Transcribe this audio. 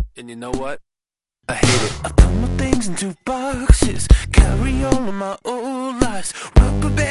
And you know what? I hate it. I put my things in 2 boxes, carry all of my old lies, rubber band